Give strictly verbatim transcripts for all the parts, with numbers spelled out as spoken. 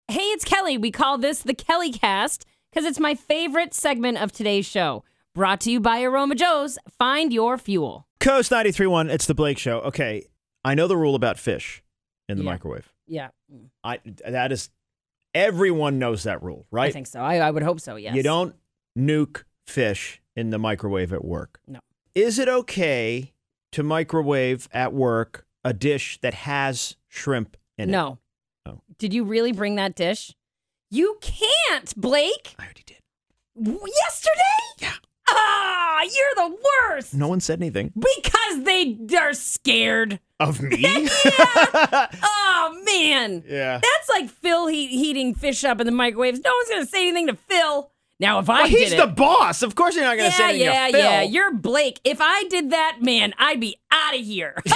Hey, it's Kelly. We call this the Kelly Cast because it's my favorite segment of today's show. Brought to you by Aroma Joe's. Find your fuel. Coast ninety-three point one, it's the Blake Show. Okay, I know the rule about fish in the Yeah. microwave. Yeah. I That is, everyone knows that rule, right? I think so. I, I would hope so, yes. You don't nuke fish in the microwave at work. No. Is it okay to microwave at work a dish that has shrimp in it? No. Oh. Did you really bring that dish? You can't, Blake. I already did. W- Yesterday? Yeah. Ah, you're the worst. No one said anything. Because they are scared. Of me? Yeah. Oh, man. Yeah. That's like Phil he- heating fish up in the microwaves. No one's going to say anything to Phil. Now, if I Well, did he's it, the boss. Of course you're not going to yeah, say anything yeah, to Phil. yeah. You're Blake. If I did that, man, I'd be out of here. There's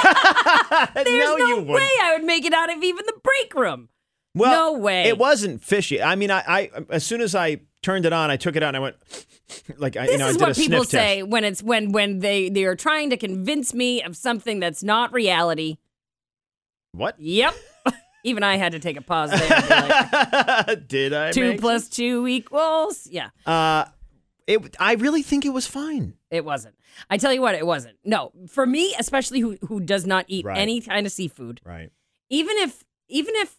no, no you way wouldn't. I would make it out of even the break room. Well, no way. It wasn't fishy. I mean, I, I as soon as I turned it on, I took it out and I went like I, This you know, I is did what a people sniff say test. when it's when when they they are trying to convince me of something that's not reality. What? Yep. Even I had to take a pause there. And be like, Did I? two make plus two equals. Yeah. Uh, it. I really think it was fine. It wasn't. I tell you what, it wasn't. No, for me, especially who who does not eat Right. any kind of seafood, Right. even if even if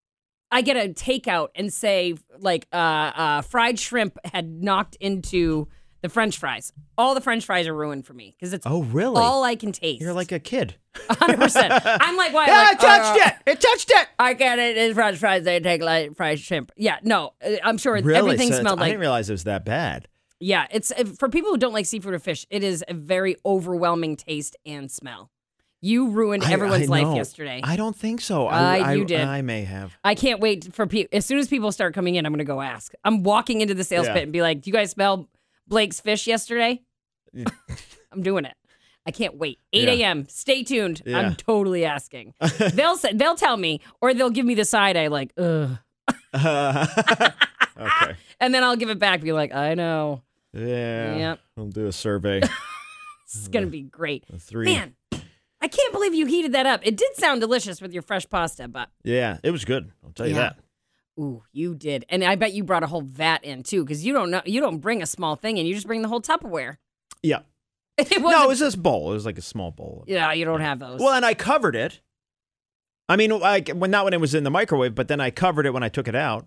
I get a takeout and say like uh, uh, fried shrimp had knocked into the French fries, all the French fries are ruined for me because it's Oh, really? all I can taste. You're like a kid. one hundred percent. I'm like, why? Yeah, like, it touched uh, it. It touched it. I can't eat these French fries. They take like fried shrimp. Yeah, no, uh, I'm sure Really? everything So it's- smelled I like. didn't realize it was that bad. Yeah, it's uh, for people who don't like seafood or fish. It is a very overwhelming taste and smell. You ruined I- everyone's I life know. yesterday. I don't think so. Uh, I, I, you did. I may have. I can't wait for people. As soon as people start coming in, I'm going to go ask. I'm walking into the sales Yeah. pit and be like, "Do you guys smell Blake's fish yesterday?" I'm doing it. I can't wait. eight a.m. Stay tuned. Yeah. I'm totally asking. they'll say, they'll tell me, or they'll give me the side eye, like, "Ugh," Okay. and then I'll give it back. Be like, "I know. Yeah. Yep. We'll do a survey. This is going to be great." Three. Man, I can't believe you heated that up. It did sound delicious with your fresh pasta, but Yeah, it was good. I'll tell you Yeah. that. ooh, you did. And I bet you brought a whole vat in too, because you don't know you don't bring a small thing in, you just bring the whole Tupperware. Yeah. It No, wasn't- it was this bowl. It was like a small bowl. yeah, you don't have those. Well, and I covered it. I mean, like when not when it was in the microwave, but then I covered it when I took it out.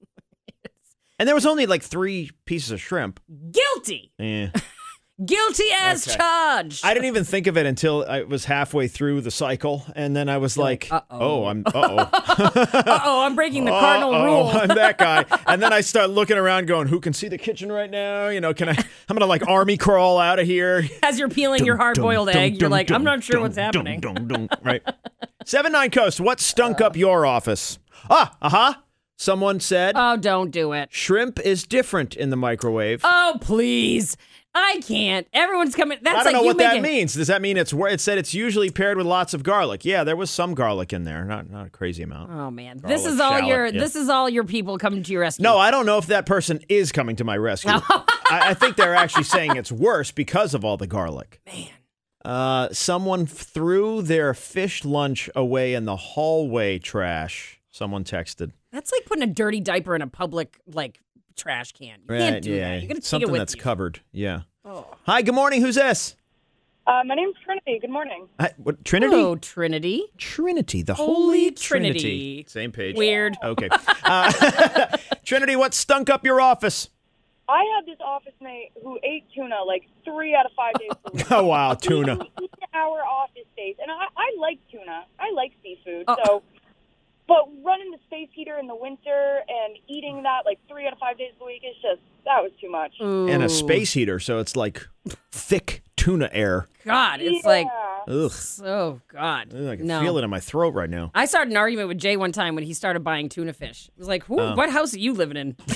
And there was only like three pieces of shrimp. Guilty. Eh. Guilty as Okay. charged. I didn't even think of it until I was halfway through the cycle, and then I was You're like, like, uh-oh. "Oh, I'm uh oh, Uh-oh, I'm breaking the cardinal rule. I'm that guy." And then I start looking around, going, "Who can see the kitchen right now? You know, can I? I'm gonna like army crawl out of here." As you're peeling your hard-boiled Dum, dum, egg, you're dum, like, dum, I'm not sure dum, what's dum, happening. dum, dum, right. Seven nine Coast. What stunk up your office? Ah, uh huh. Someone said Oh, don't do it. shrimp is different in the microwave. Oh, please. I can't. Everyone's coming. That's I don't like know you what that making- means. Does that mean it's wor- it said it's usually paired with lots of garlic? Yeah, there was some garlic in there, not not a crazy amount. Oh man, this Garlic is all shallot, your yeah. this is all your people coming to your rescue. No, I don't know if that person is coming to my rescue. I, I think they're actually saying it's worse because of all the garlic. man. Uh, someone threw their fish lunch away in the hallway trash. Someone texted. That's like putting a dirty diaper in a public like trash can. You Right, can't do yeah, that. You got to take something it with that's you. covered. Yeah. Oh. Hi. Good morning. Who's this? Uh, my name's Trinity. Good morning. Hi, what, Trinity. Hello, Trinity. Trinity. The Holy Holy Trinity. Trinity. Same page. Weird. Okay. Uh, Trinity, what stunk up your office? I had this office mate who ate tuna like three out of five days a week. Oh wow, tuna. In our office days, and I, I like tuna. I like seafood. Oh. So, but running the space heater in the winter and eating that like three out of five days a week is just that was too much. Ooh. And a space heater, so it's like thick tuna air. God, it's Yeah. like Ugh. oh God. Ugh, I can no. feel it in my throat right now. I started an argument with Jay one time when he started buying tuna fish. It was like, who, Oh. what house are you living in?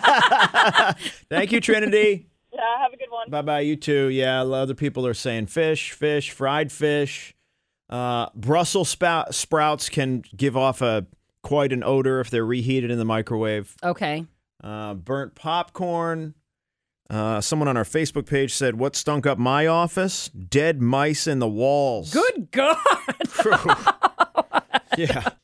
Thank you, Trinity. Yeah, have a good one. Bye bye, you too. Yeah, other people are saying fish, fish, fried fish. Uh, Brussels spout, sprouts can give off a quite an odor if they're reheated in the microwave. Okay. Uh, burnt popcorn. Uh, someone on our Facebook page said, "What stunk up my office? Dead mice in the walls." Good God. Yeah.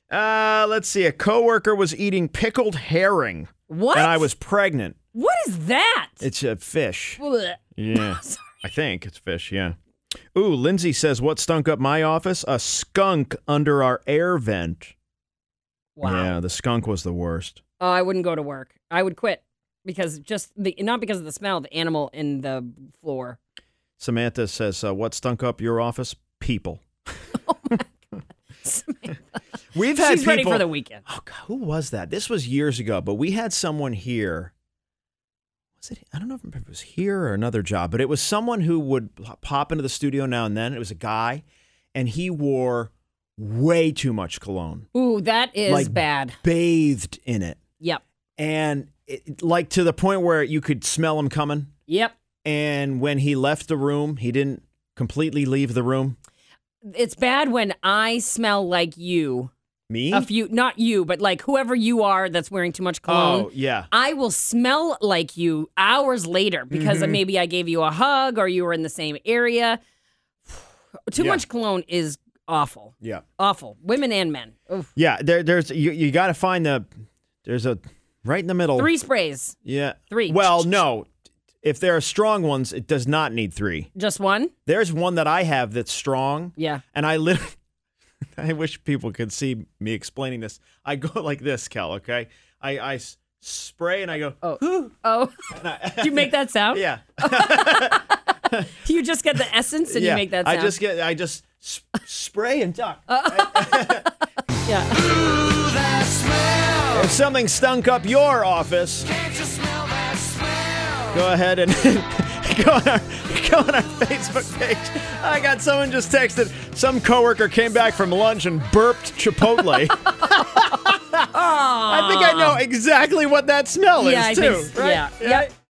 Uh, let's see. A coworker was eating pickled herring. What? And I was pregnant. What is that? It's a fish. Blech. Yeah. Sorry. I think it's fish, yeah. Ooh, Lindsay says, what stunk up my office? A skunk under our air vent. Wow. Yeah, the skunk was the worst. Oh, I wouldn't go to work. I would quit because just the not because of the smell, the animal in the floor. Samantha says, uh, what stunk up your office? People. Oh my God. Samantha. We've had She's people. ready for the weekend. Oh God, who was that? This was years ago, but we had someone here. Was it? I don't know if it was here or another job, but it was someone who would pop into the studio now and then. It was a guy, and he wore way too much cologne. Ooh, that is Like, bad. Bathed in it, Yep. and it, like to the point where you could smell him coming. Yep. And when he left the room, he didn't completely leave the room. It's bad when I smell like you. Me? A few, not you, but like whoever you are that's wearing too much cologne. Oh, yeah. I will smell like you hours later because Mhm. maybe I gave you a hug or you were in the same area. Too Yeah. much cologne is awful. Yeah. Awful. Women and men. Oof. Yeah, there, there's you, you got to find the there's a right in the middle. Three sprays. Yeah. Three. Well, no. If there are strong ones, it does not need three. Just one? There's one that I have that's strong, Yeah. and I literally I wish people could see me explaining this. I go like this, Kel, okay? I, I s- spray and I go, Oh. "Whew," Oh. and I- Do you make that sound? Yeah. You just get the essence and yeah. you make that sound. I just get I just sp- spray and duck. Yeah. If something stunk up your office, go ahead and go on our go on our Facebook page. I got someone just texted. Some coworker came back from lunch and burped Chipotle. I think I know exactly what that smell Yeah, I is too. think, right? yeah. Yep.